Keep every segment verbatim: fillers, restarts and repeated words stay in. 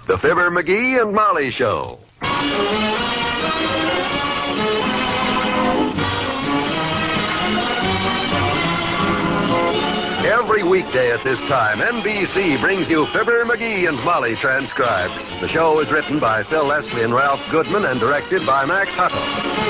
The Fibber, McGee, and Molly Show. Every weekday at this time, N B C brings you Fibber, McGee, and Molly transcribed. The show is written by Phil Leslie and Ralph Goodman and directed by Max Hutto.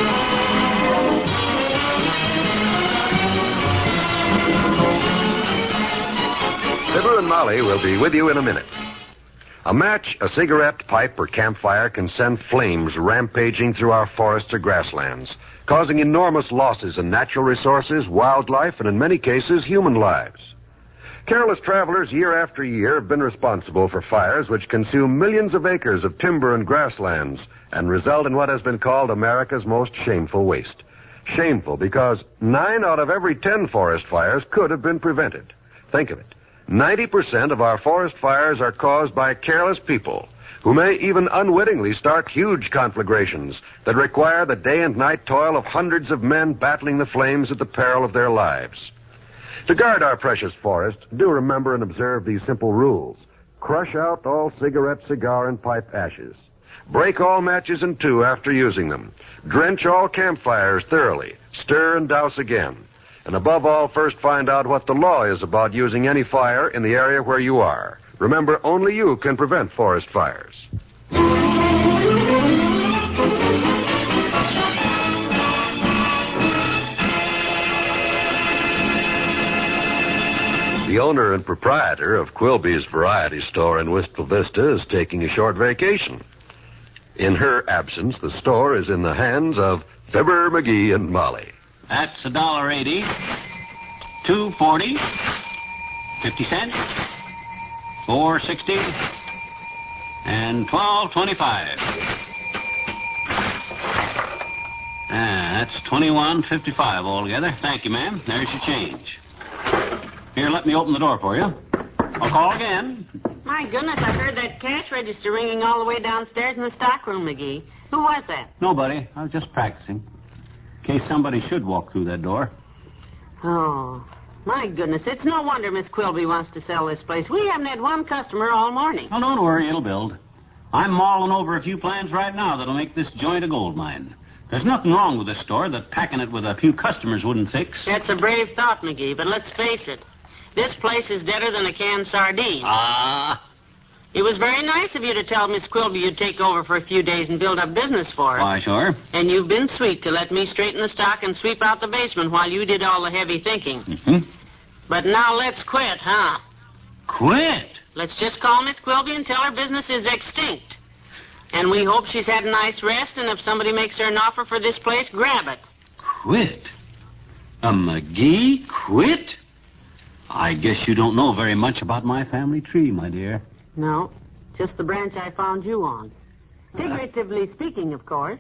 Fibber and Molly will be with you in a minute. A match, a cigarette, pipe, or campfire can send flames rampaging through our forests or grasslands, causing enormous losses in natural resources, wildlife, and in many cases, human lives. Careless travelers year after year have been responsible for fires which consume millions of acres of timber and grasslands and result in what has been called America's most shameful waste. Shameful because nine out of every ten forest fires could have been prevented. Think of it. ninety percent of our forest fires are caused by careless people who may even unwittingly start huge conflagrations that require the day and night toil of hundreds of men battling the flames at the peril of their lives. To guard our precious forest, do remember and observe these simple rules. Crush out all cigarette, cigar, and pipe ashes. Break all matches in two after using them. Drench all campfires thoroughly. Stir and douse again. And above all, first find out what the law is about using any fire in the area where you are. Remember, only you can prevent forest fires. The owner and proprietor of Quilby's Variety Store in Wistful Vista is taking a short vacation. In her absence, the store is in the hands of Fibber, McGee, and Molly. That's a dollar eighty, two forty, fifty cents, four sixty, and twelve twenty-five. Ah, that's twenty-one fifty-five altogether. Thank you, ma'am. There's your change. Here, let me open the door for you. I'll call again. My goodness, I heard that cash register ringing all the way downstairs in the stockroom, McGee. Who was that? Nobody. I was just practicing. In case somebody should walk through that door. Oh, my goodness. It's no wonder Miss Quilby wants to sell this place. We haven't had one customer all morning. Oh, don't worry. It'll build. I'm mauling over a few plans right now that'll make this joint a gold mine. There's nothing wrong with this store that packing it with a few customers wouldn't fix. That's a brave thought, McGee, but let's face it. This place is deader than a canned sardine. Ah. It was very nice of you to tell Miss Quilby you'd take over for a few days and build up business for her. Why, sure. And you've been sweet to let me straighten the stock and sweep out the basement while you did all the heavy thinking. Mm-hmm. But now let's quit, huh? Quit? Let's just call Miss Quilby and tell her business is extinct. And we hope she's had a nice rest, and if somebody makes her an offer for this place, grab it. Quit? A McGee quit? I guess you don't know very much about my family tree, my dear. No, just the branch I found you on. Figuratively speaking, of course.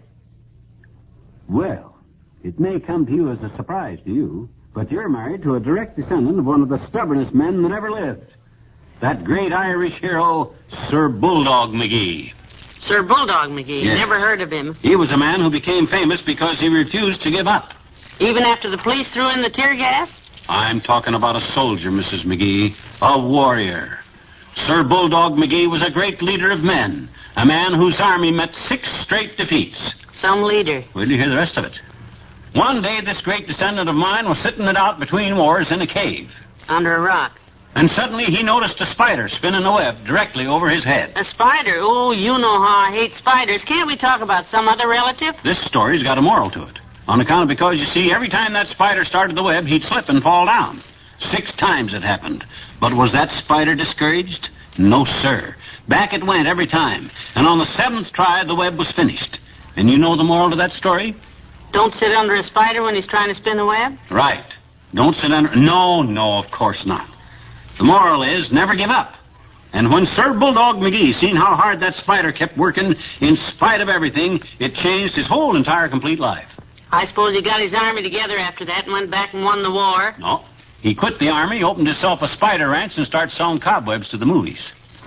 Well, it may come to you as a surprise to you, but you're married to a direct descendant of one of the stubbornest men that ever lived. That great Irish hero, Sir Bulldog McGee. Sir Bulldog McGee? Yes. Never heard of him. He was a man who became famous because he refused to give up. Even after the police threw in the tear gas? I'm talking about a soldier, Missus McGee. A warrior. Sir Bulldog McGee was a great leader of men. A man whose army met six straight defeats. Some leader. Wait till you hear the rest of it. One day, this great descendant of mine was sitting it out between wars in a cave. Under a rock. And suddenly he noticed a spider spinning a web directly over his head. A spider? Oh, you know how I hate spiders. Can't we talk about some other relative? This story's got a moral to it. On account of because, you see, every time that spider started the web, he'd slip and fall down. Six times it happened. But was that spider discouraged? No, sir. Back it went every time. And on the seventh try, the web was finished. And you know the moral to that story? Don't sit under a spider when he's trying to spin a web? Right. Don't sit under... No, no, of course not. The moral is never give up. And when Sir Bulldog McGee seen how hard that spider kept working, in spite of everything, it changed his whole entire complete life. I suppose he got his army together after that and went back and won the war. No. He quit the army, opened himself a spider ranch, and started selling cobwebs to the movies.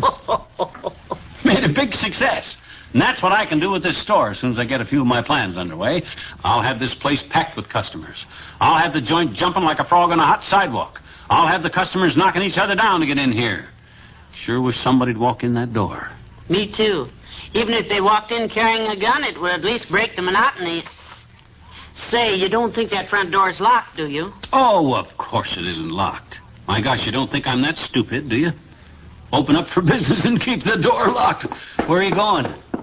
Made a big success. And that's what I can do with this store as soon as I get a few of my plans underway. I'll have this place packed with customers. I'll have the joint jumping like a frog on a hot sidewalk. I'll have the customers knocking each other down to get in here. Sure wish somebody'd walk in that door. Me too. Even if they walked in carrying a gun, it would at least break the monotony. Say, you don't think that front door's locked, do you? Oh, of course it isn't locked. My gosh, you don't think I'm that stupid, do you? Open up for business and keep the door locked. Where are you going?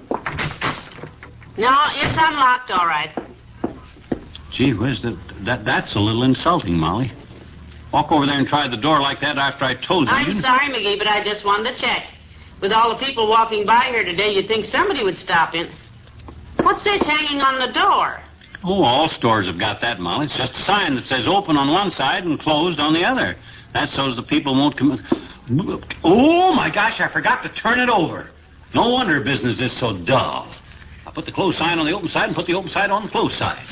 No, it's unlocked, all right. Gee whiz, that, that, that's a little insulting, Molly. Walk over there and try the door like that after I told you. I'm you... sorry, McGee, but I just wanted to check. With all the people walking by here today, you'd think somebody would stop in. What's this hanging on the door? Oh, all stores have got that, Molly. It's just a sign that says open on one side and closed on the other. That's so the people won't come in. Oh, my gosh, I forgot to turn it over. No wonder business is so dull. I put the closed sign on the open side and put the open side on the closed side.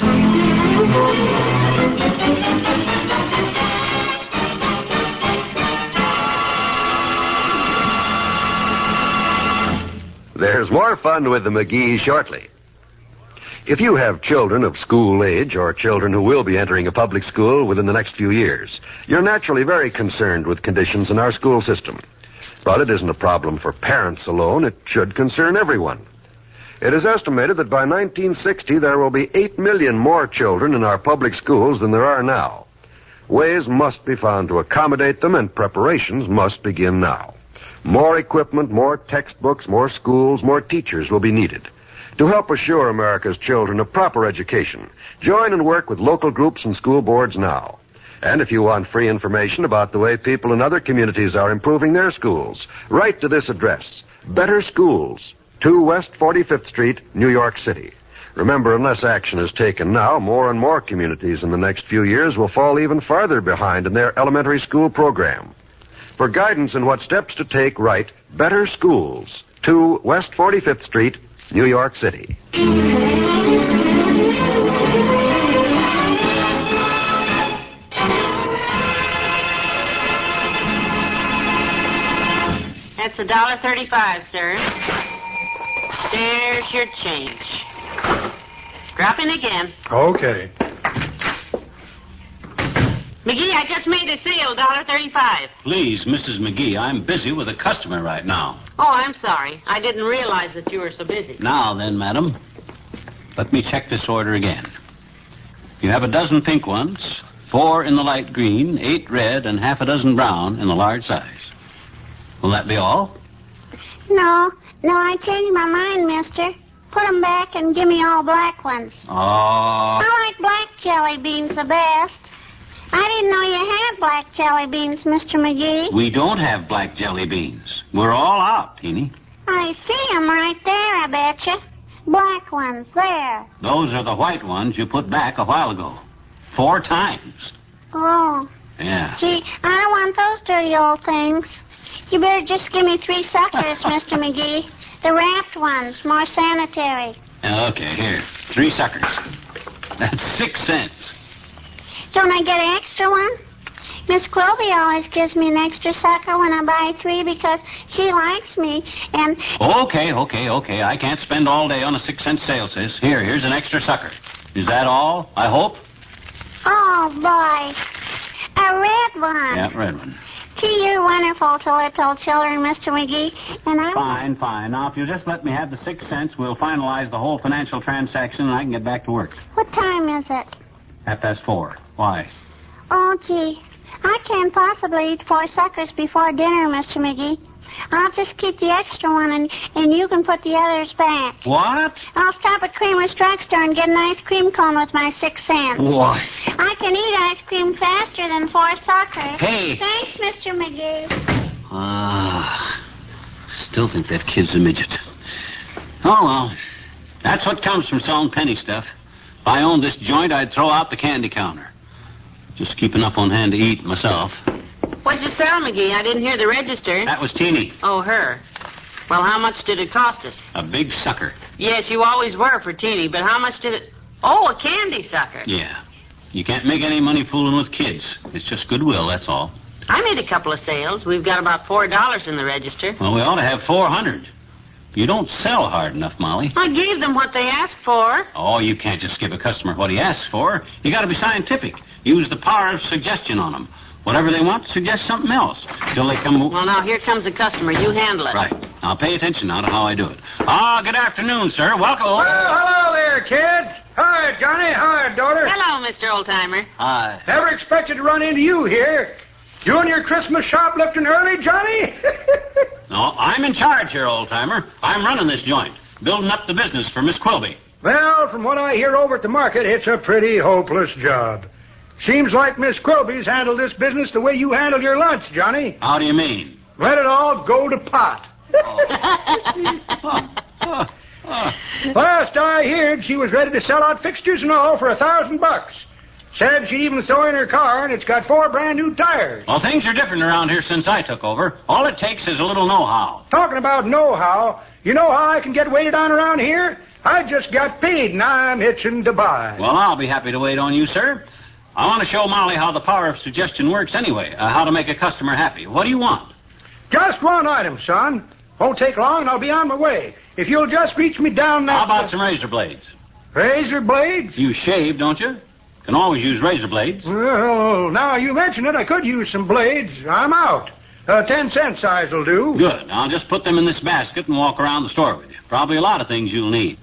There's more fun with the McGee shortly. If you have children of school age or children who will be entering a public school within the next few years, you're naturally very concerned with conditions in our school system. But it isn't a problem for parents alone. It should concern everyone. It is estimated that by nineteen sixty there will be eight million more children in our public schools than there are now. Ways must be found to accommodate them, and preparations must begin now. More equipment, more textbooks, more schools, more teachers will be needed. To help assure America's children a proper education, join and work with local groups and school boards now. And if you want free information about the way people in other communities are improving their schools, write to this address, Better Schools, two West forty-fifth Street, New York City. Remember, unless action is taken now, more and more communities in the next few years will fall even farther behind in their elementary school program. For guidance on what steps to take, write Better Schools, two West forty-fifth Street, New York City. That's a dollar thirty-five, sir. There's your change. Drop in again. Okay. McGee, I just made a sale, dollar thirty-five. Please, Missus McGee, I'm busy with a customer right now. Oh, I'm sorry. I didn't realize that you were so busy. Now then, madam, let me check this order again. You have a dozen pink ones, four in the light green, eight red, and half a dozen brown in the large size. Will that be all? No, no, I changed my mind, mister. Put 'em back and give me all black ones. Oh. I like black jelly beans the best. I didn't know you had black jelly beans, Mister McGee. We don't have black jelly beans. We're all out, Teeny. I see 'em right there, I betcha. Black ones, there. Those are the white ones you put back a while ago. Four times. Oh. Yeah. Gee, I don't want those dirty old things. You better just give me three suckers, Mister McGee. The wrapped ones, more sanitary. Okay, here. Three suckers. That's six cents. Don't I get an extra one? Miss Quilby always gives me an extra sucker when I buy three because she likes me, and... Okay, okay, okay. I can't spend all day on a six-cent sale, sis. Here, here's an extra sucker. Is that all, I hope? Oh, boy. A red one. Yeah, red one. Gee, you're wonderful to little children, Mister McGee, and I... Fine, fine. Now, if you'll just let me have the six cents, we'll finalize the whole financial transaction, and I can get back to work. What time is it? Half past four. Why? Oh, gee. I can't possibly eat four suckers before dinner, Mister McGee. I'll just keep the extra one, and, and you can put the others back. What? I'll stop at Kramer's drugstore and get an ice cream cone with my six cents. What? I can eat ice cream faster than four suckers. Hey. Thanks, Mister McGee. Ah, still think that kid's a midget. Oh, well, that's what comes from selling penny stuff. If I owned this joint, I'd throw out the candy counter. Just keep enough on hand to eat myself. What'd you sell, McGee? I didn't hear the register. That was Teeny. Oh, her. Well, how much did it cost us? A big sucker. Yes, you always were for Teeny, but how much did it... Oh, a candy sucker. Yeah. You can't make any money fooling with kids. It's just goodwill, that's all. I made a couple of sales. We've got about four dollars in the register. Well, we ought to have four hundred. You don't sell hard enough, Molly. I gave them what they asked for. Oh, you can't just give a customer what he asks for. You got to be scientific. Use the power of suggestion on them. Whatever they want, suggest something else. Till they come... Well, now, here comes a customer. You handle it. Right. Now, pay attention now to how I do it. Ah, good afternoon, sir. Welcome. Well, hello there, kid. Hi, Johnny. Hi, daughter. Hello, Mister Oldtimer. Hi. Never expected to run into you here. You and your Christmas shoplifting early, Johnny? No, I'm in charge here, old-timer. I'm running this joint, building up the business for Miss Quilby. Well, from what I hear over at the market, it's a pretty hopeless job. Seems like Miss Quilby's handled this business the way you handled your lunch, Johnny. How do you mean? Let it all go to pot. Last I heard, she was ready to sell out fixtures and all for a thousand bucks. Said she'd even throw in her car, and it's got four brand new tires. Well, things are different around here since I took over. All it takes is a little know-how. Talking about know-how, you know how I can get waited on around here? I just got paid, and I'm itching to buy. Well, I'll be happy to wait on you, sir. I want to show Molly how the power of suggestion works anyway, uh, how to make a customer happy. What do you want? Just one item, son. Won't take long, and I'll be on my way. If you'll just reach me down that... How about some razor blades? Razor blades? You shave, don't you? Can always use razor blades. Well, now you mention it, I could use some blades. I'm out. Uh, ten cent size will do. Good. I'll just put them in this basket and walk around the store with you. Probably a lot of things you'll need.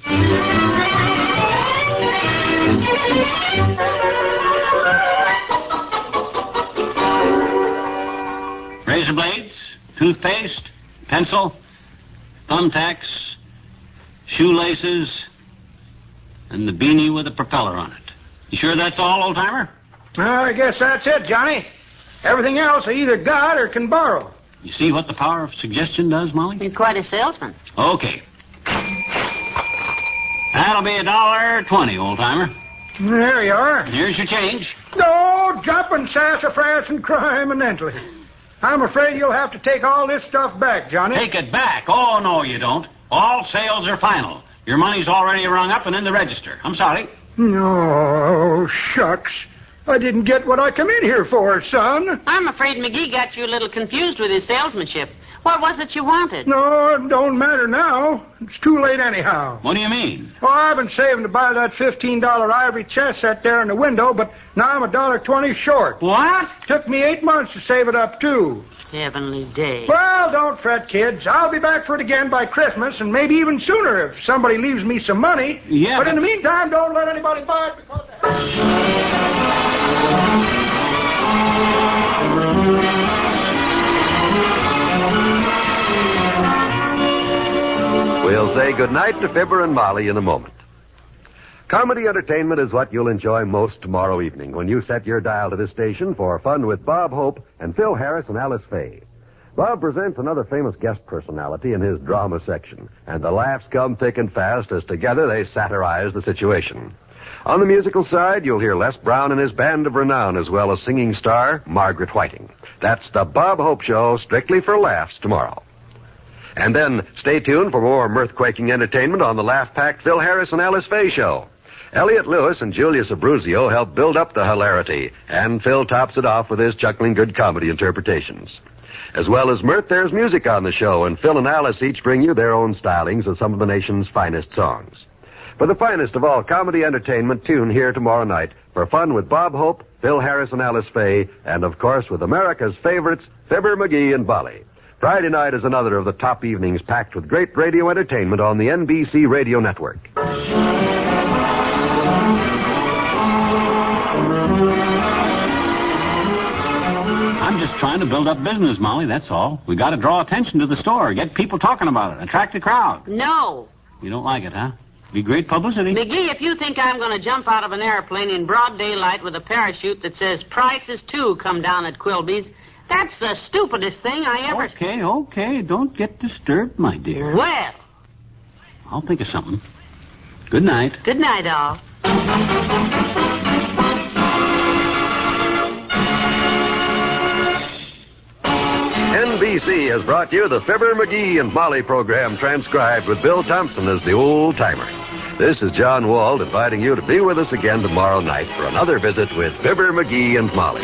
Razor blades, toothpaste, pencil, thumbtacks, shoelaces, and the beanie with a propeller on it. You sure that's all, old-timer? Uh, I guess that's it, Johnny. Everything else I either got or can borrow. You see what the power of suggestion does, Molly? You're quite a salesman. Okay. That'll be a dollar twenty, old-timer. There you are. Here's your change. No jumping sassafras and crime and ently. I'm afraid you'll have to take all this stuff back, Johnny. Take it back. Oh, no, you don't. All sales are final. Your money's already rung up and in the register. I'm sorry. Oh, shucks. I didn't get what I come in here for, son. I'm afraid McGee got you a little confused with his salesmanship. What was it you wanted? No, it don't matter now. It's too late anyhow. What do you mean? Oh, I've been saving to buy that fifteen dollar ivory chest set there in the window, but now I'm a dollar twenty short. What? Took me eight months to save it up, too. Heavenly day. Well, don't fret, kids. I'll be back for it again by Christmas, and maybe even sooner if somebody leaves me some money. Yeah, But, but- in the meantime, don't let anybody buy it because... We'll say goodnight to Fibber and Molly in a moment. Comedy entertainment is what you'll enjoy most tomorrow evening when you set your dial to this station for fun with Bob Hope and Phil Harris and Alice Faye. Bob presents another famous guest personality in his drama section, and the laughs come thick and fast as together they satirize the situation. On the musical side, you'll hear Les Brown and his band of renown, as well as singing star Margaret Whiting. That's the Bob Hope Show, strictly for laughs, tomorrow. And then stay tuned for more mirth-quaking entertainment on the laugh-packed Phil Harris and Alice Faye Show. Elliot Lewis and Julius Abruzio help build up the hilarity, and Phil tops it off with his chuckling good comedy interpretations. As well as mirth, there's music on the show, and Phil and Alice each bring you their own stylings of some of the nation's finest songs. For the finest of all comedy entertainment, tune here tomorrow night for fun with Bob Hope, Phil Harris and Alice Faye, and of course with America's favorites, Fibber, McGee, and Bolly. Friday night is another of the top evenings packed with great radio entertainment on the N B C Radio Network. I'm just trying to build up business, Molly, that's all. We got to draw attention to the store, get people talking about it, attract a crowd. No. You don't like it, huh? Be great publicity. McGee, if you think I'm going to jump out of an airplane in broad daylight with a parachute that says prices too come down at Quilby's, that's the stupidest thing I ever... Okay, okay. Don't get disturbed, my dear. Well, I'll think of something. Good night. good night, all. N B C has brought you the Fibber, McGee, and Molly program transcribed with Bill Thompson as the old-timer. This is John Wald inviting you to be with us again tomorrow night for another visit with Fibber, McGee, and Molly.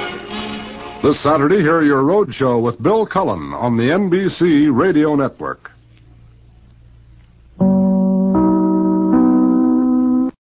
This Saturday, hear your road show with Bill Cullen on the N B C Radio Network.